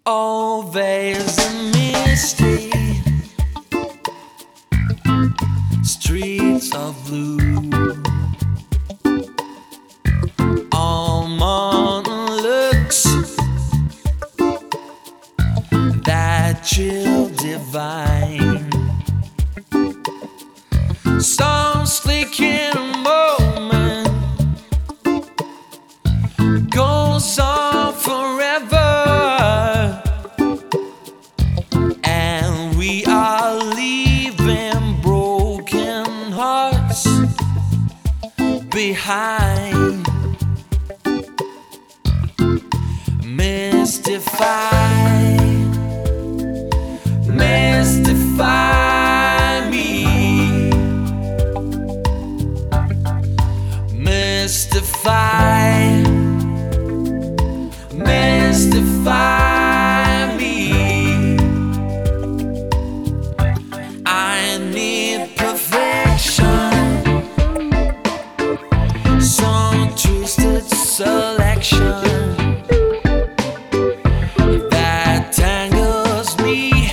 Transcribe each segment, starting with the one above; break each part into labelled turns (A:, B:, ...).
A: Always a mystery, streets of blue. All morning looks, that chill divine. Some slick in a moment, goes on forever. And we are leaving broken hearts behind. Mystify, mystify me. Mystify, mystify me. I need perfection, some twisted selection that tangles me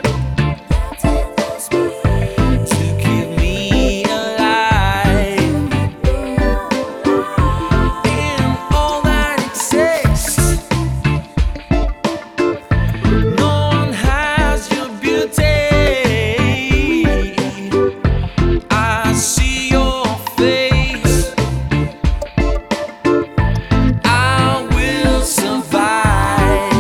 A: to keep me alive in all that exists. No one has your beauty. I see your face. I will survive.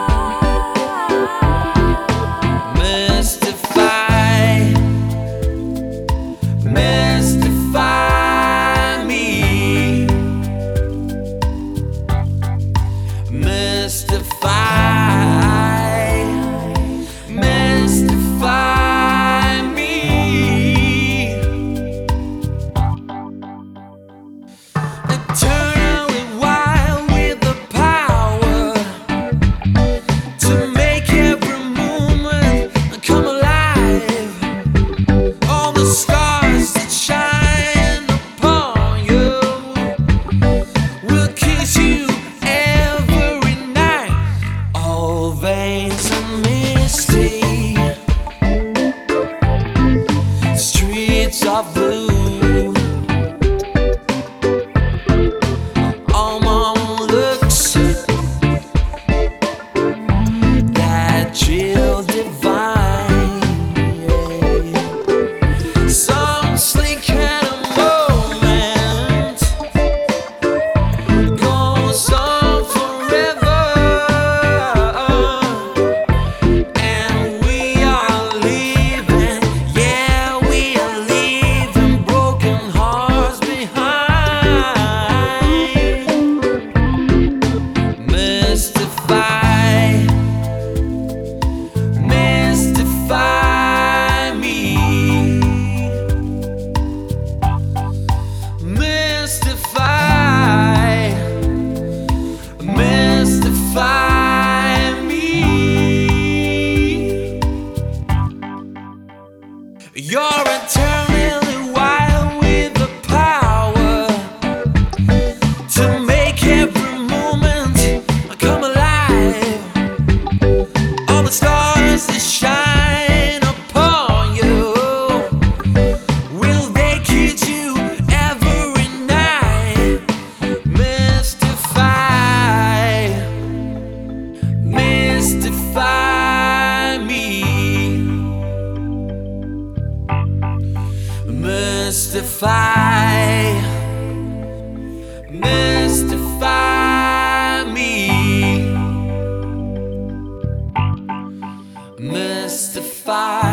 A: Mystify, mystify me. Mystify, mystify me. Eternally wild with the power to make every moment come alive. All the stars that shine upon you will kiss you every night. Always a mystery, streets of blue. All mom looks, that chill divine. Some sleek and a moment goes on forever. And we are leaving, yeah, we are leaving broken hearts behind. Mystify, mystify me. Mystify, mystify me. You're eternally wild with the power to make every moment come alive. All the stars that shine upon you will vacate you every night. Mystify, mystify me. Mystify, mystify me. Mystify.